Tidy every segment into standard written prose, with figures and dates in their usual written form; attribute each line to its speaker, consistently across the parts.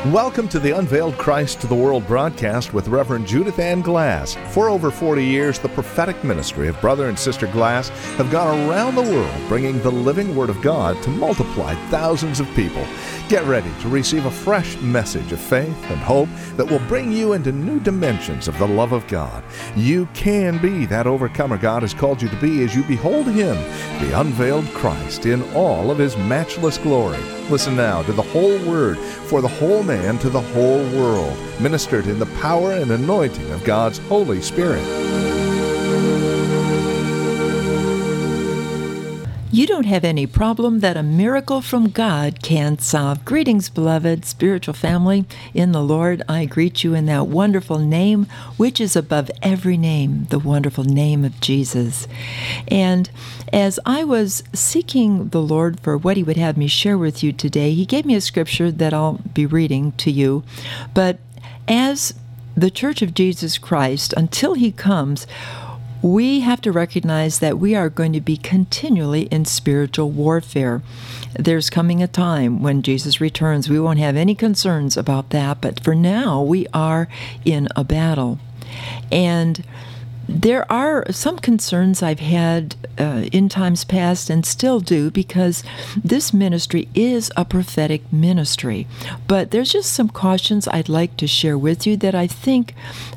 Speaker 1: Welcome to the Unveiled Christ to the World broadcast with Reverend Judith Ann Glass. For over 40 years, the prophetic ministry of Brother and Sister Glass have gone around the world bringing the living Word of God to multiply thousands of people. Get ready to receive a fresh message of faith and hope that will bring you into new dimensions of the love of God. You can be that overcomer God has called you to be as you behold Him, the unveiled Christ, in all of His matchless glory. Listen now to the whole Word for the whole man to the whole world, ministered in the power and anointing of God's Holy Spirit.
Speaker 2: You don't have any problem that a miracle from God can't solve. Greetings, beloved spiritual family in the Lord. I greet you in that wonderful name, which is above every name, the wonderful name of Jesus. And as I was seeking the Lord for what He would have me share with you today, He gave me a scripture that I'll be reading to you. But as the Church of Jesus Christ, until He comes, we have to recognize that we are going to be continually in spiritual warfare. There's coming a time when Jesus returns. We won't have any concerns about that, but for now, we are in a battle. And there are some concerns I've had in times past and still do, because this ministry is a prophetic ministry. But there's just some cautions I'd like to share with you that I think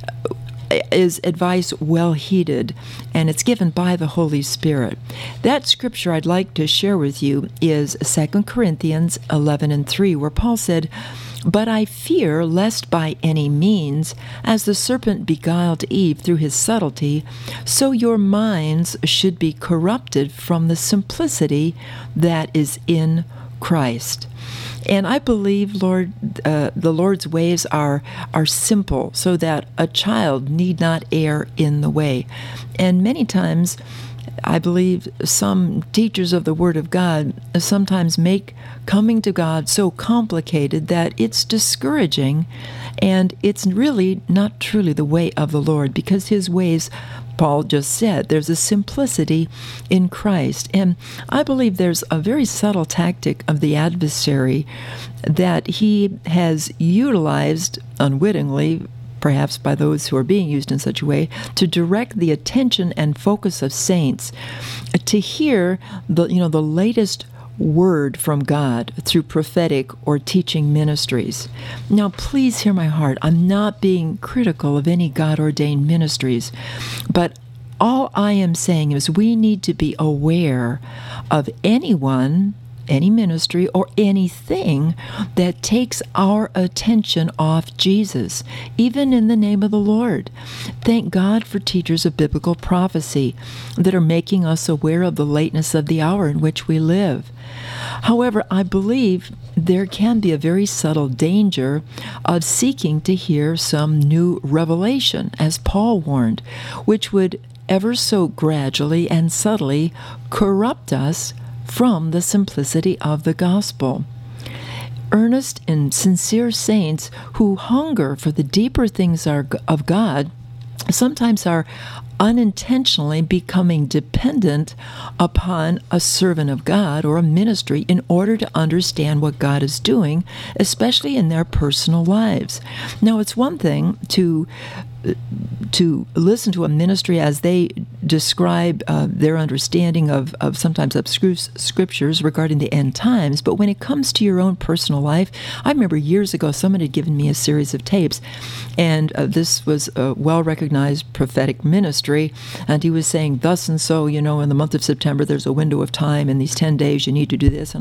Speaker 2: is advice well heeded, and it's given by the Holy Spirit. That scripture I'd like to share with you is 2 Corinthians 11:3, where Paul said, "But I fear lest by any means, as the serpent beguiled Eve through his subtlety, so your minds should be corrupted from the simplicity that is in Christ." And I believe, Lord, the Lord's ways are simple, so that a child need not err in the way. And many times, I believe some teachers of the Word of God sometimes make coming to God so complicated that it's discouraging, and it's really not truly the way of the Lord, because His ways, Paul just said, there's a simplicity in Christ. And I believe there's a very subtle tactic of the adversary that he has utilized unwittingly, perhaps by those who are being used in such a way, to direct the attention and focus of saints to hear the latest word from God through prophetic or teaching ministries. Now, please hear my heart. I'm not being critical of any God-ordained ministries, but all I am saying is we need to be aware of anyone, any ministry, or anything that takes our attention off Jesus, even in the name of the Lord. Thank God for teachers of biblical prophecy that are making us aware of the lateness of the hour in which we live. However, I believe there can be a very subtle danger of seeking to hear some new revelation, as Paul warned, which would ever so gradually and subtly corrupt us from the simplicity of the gospel. Earnest and sincere saints who hunger for the deeper things of God sometimes are unintentionally becoming dependent upon a servant of God or a ministry in order to understand what God is doing, especially in their personal lives. Now, it's one thing to listen to a ministry as they describe their understanding of sometimes obscure scriptures regarding the end times, but when it comes to your own personal life, I remember years ago someone had given me a series of tapes, and this was a well-recognized prophetic ministry, and he was saying, thus and so, in the month of September, there's a window of time, in these 10 days you need to do this,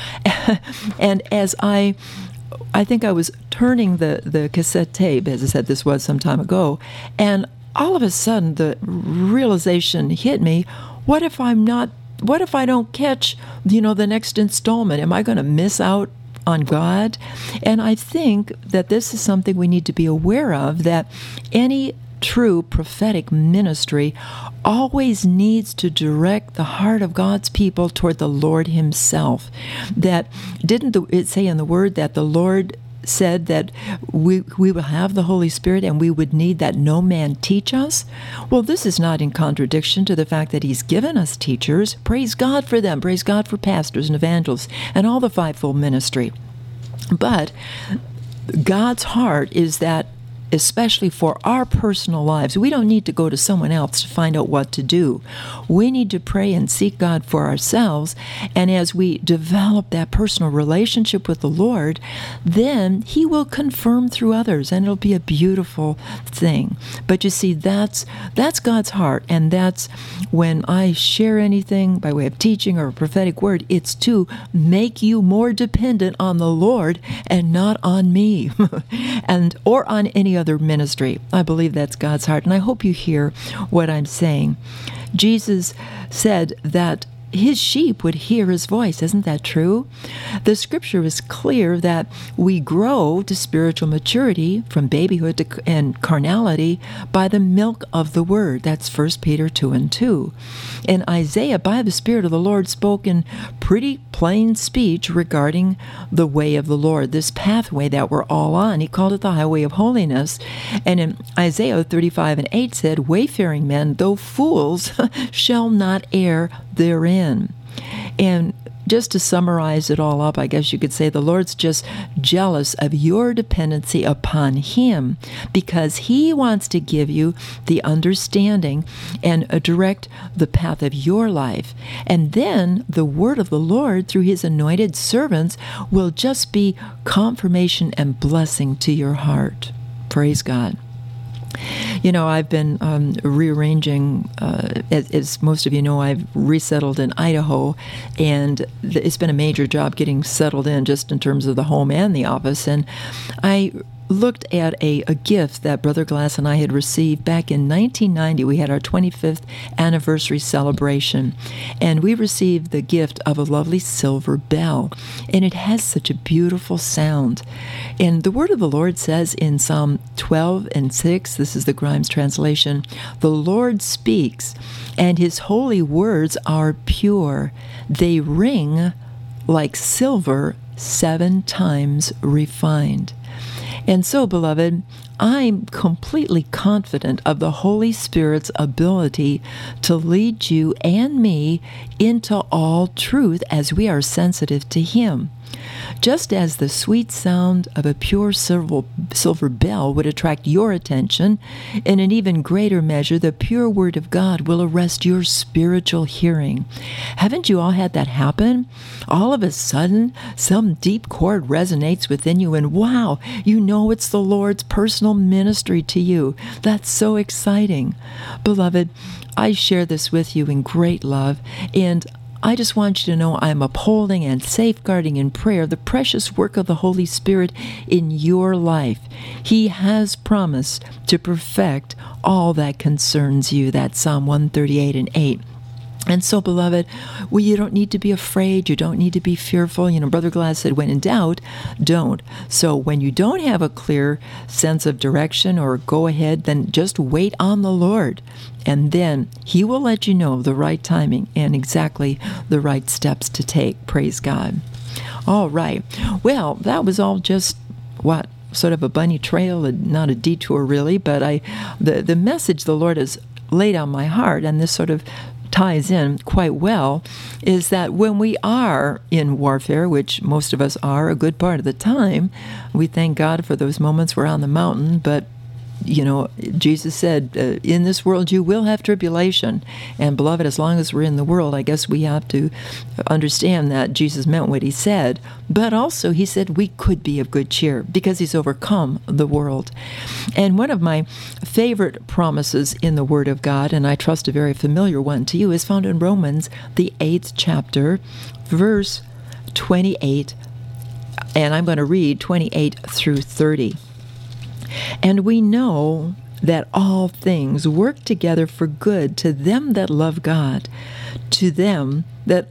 Speaker 2: and as I think I was turning the cassette tape, as I said, this was some time ago, and all of a sudden the realization hit me, what if I don't catch, the next installment? Am I going to miss out on God? And I think that this is something we need to be aware of, that any true prophetic ministry always needs to direct the heart of God's people toward the Lord Himself. That didn't it say in the Word that the Lord said that we will have the Holy Spirit and we would need that no man teach us? Well, this is not in contradiction to the fact that He's given us teachers. Praise God for them. Praise God for pastors and evangelists and all the fivefold ministry. But God's heart is that, especially for our personal lives, we don't need to go to someone else to find out what to do. We need to pray and seek God for ourselves. And as we develop that personal relationship with the Lord, then He will confirm through others, and it'll be a beautiful thing. But you see, that's God's heart, and that's when I share anything by way of teaching or a prophetic word, it's to make you more dependent on the Lord and not on me, or on any other ministry. I believe that's God's heart, and I hope you hear what I'm saying. Jesus said that His sheep would hear His voice. Isn't that true? The scripture is clear that we grow to spiritual maturity from babyhood and carnality by the milk of the word. That's 1 Peter 2:2. And Isaiah, by the Spirit of the Lord, spoke in pretty plain speech regarding the way of the Lord, this pathway that we're all on. He called it the highway of holiness. And in Isaiah 35:8 said, "Wayfaring men, though fools, shall not err therein." And just to summarize it all up, I guess you could say the Lord's just jealous of your dependency upon Him, because He wants to give you the understanding and direct the path of your life. And then the word of the Lord through His anointed servants will just be confirmation and blessing to your heart. Praise God. You know, I've been rearranging, as most of you know, I've resettled in Idaho, and it's been a major job getting settled in just in terms of the home and the office. And I looked at a gift that Brother Glass and I had received back in 1990. We had our 25th anniversary celebration, and we received the gift of a lovely silver bell, and it has such a beautiful sound. And the word of the Lord says in Psalm 12:6, this is the Grimes translation, "The Lord speaks, and His holy words are pure. They ring like silver 7 times refined." And so, beloved, I'm completely confident of the Holy Spirit's ability to lead you and me into all truth as we are sensitive to Him. Just as the sweet sound of a pure silver bell would attract your attention, in an even greater measure, the pure Word of God will arrest your spiritual hearing. Haven't you all had that happen? All of a sudden, some deep chord resonates within you, and wow, you know it's the Lord's personal ministry to you. That's so exciting. Beloved, I share this with you in great love, and I just want you to know I'm upholding and safeguarding in prayer the precious work of the Holy Spirit in your life. He has promised to perfect all that concerns you. That's Psalm 138:8. And so, beloved, you don't need to be afraid. You don't need to be fearful. You know, Brother Glass said, when in doubt, don't. So when you don't have a clear sense of direction or go ahead, then just wait on the Lord. And then He will let you know the right timing and exactly the right steps to take. Praise God. All right. Well, that was all just sort of a bunny trail, not a detour really, but the message the Lord has laid on my heart, and this sort of ties in quite well, is that when we are in warfare, which most of us are a good part of the time, we thank God for those moments we're on the mountain, but you know, Jesus said, in this world you will have tribulation. And beloved, as long as we're in the world, I guess we have to understand that Jesus meant what He said. But also He said we could be of good cheer because He's overcome the world. And one of my favorite promises in the Word of God, and I trust a very familiar one to you, is found in Romans, the 8th chapter, verse 28. And I'm going to read 28 through 30. "And we know that all things work together for good to them that love God, to them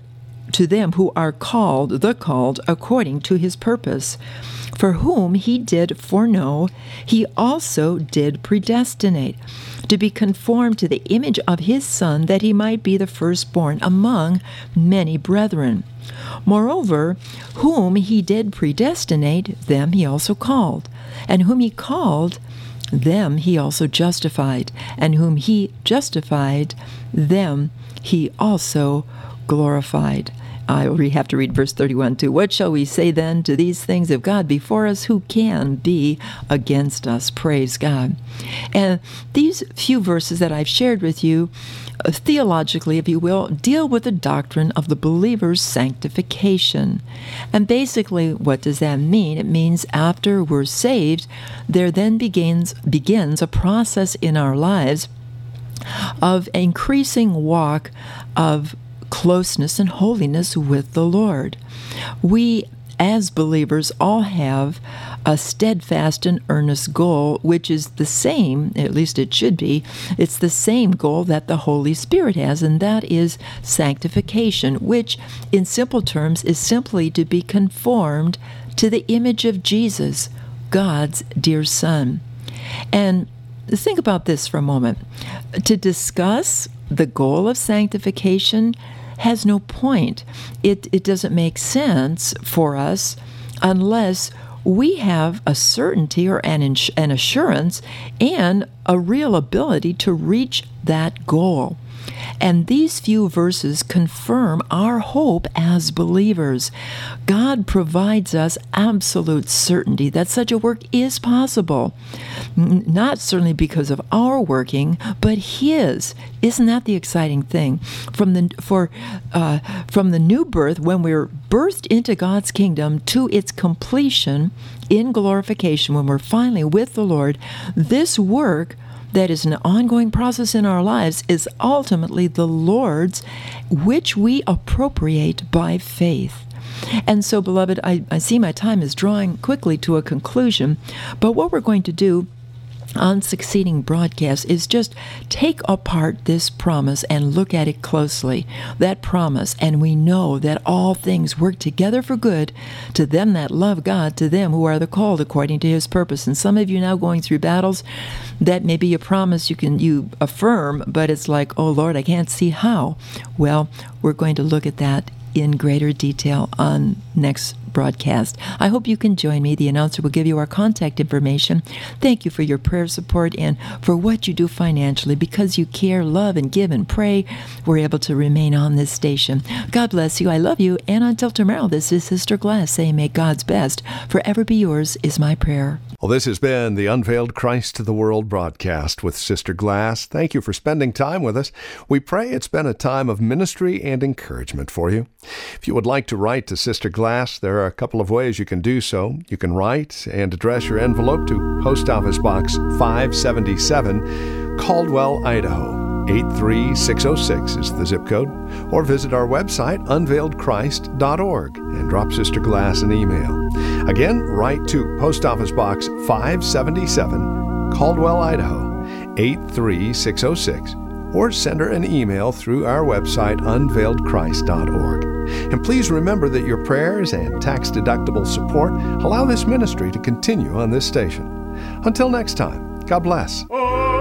Speaker 2: who are the called according to His purpose. For whom He did foreknow, He also did predestinate, to be conformed to the image of His Son, that He might be the firstborn among many brethren. Moreover, whom He did predestinate, them He also called. And whom He called, them He also justified. And whom He justified, them He also glorified." I will have to read verse 31 too. What shall we say then to these things? If God be for us, who can be against us? Praise God. And these few verses that I've shared with you, theologically, if you will, deal with the doctrine of the believer's sanctification. And basically, what does that mean? It means after we're saved, there then begins a process in our lives of increasing walk of closeness and holiness with the Lord. We, as believers, all have a steadfast and earnest goal, which is the same, at least it should be, it's the same goal that the Holy Spirit has, and that is sanctification, which, in simple terms, is simply to be conformed to the image of Jesus, God's dear Son. And think about this for a moment. To discuss the goal of sanctification has no point. It doesn't make sense for us unless we have a certainty or an assurance and a real ability to reach that goal. And these few verses confirm our hope as believers. God provides us absolute certainty that such a work is possible. Not certainly because of our working, but His. Isn't that the exciting thing? From the new birth, when we're birthed into God's kingdom, to its completion in glorification, when we're finally with the Lord, this work that is an ongoing process in our lives is ultimately the Lord's, which we appropriate by faith. And so, beloved, I see my time is drawing quickly to a conclusion, but what we're going to do on succeeding broadcasts is just take apart this promise and look at it closely, that promise, and we know that all things work together for good to them that love God, to them who are the called according to His purpose. And some of you now going through battles, that may be a promise you affirm, but it's like, oh Lord, I can't see how. Well, we're going to look at that in greater detail on next broadcast. I hope you can join me. The announcer will give you our contact information. Thank you for your prayer support and for what you do financially. Because you care, love, and give and pray, we're able to remain on this station. God bless you. I love you. And until tomorrow, this is Sister Glass saying, may God's best forever be yours is my prayer.
Speaker 1: Well, this has been the Unveiled Christ to the World broadcast with Sister Glass. Thank you for spending time with us. We pray it's been a time of ministry and encouragement for you. If you would like to write to Sister Glass, there are a couple of ways you can do so. You can write and address your envelope to Post Office Box 577, Caldwell, Idaho. 83606 is the zip code, or visit our website, unveiledchrist.org, and drop Sister Glass an email. Again, write to Post Office Box 577, Caldwell, Idaho, 83606, or send her an email through our website, unveiledchrist.org. And please remember that your prayers and tax-deductible support allow this ministry to continue on this station. Until next time, God bless.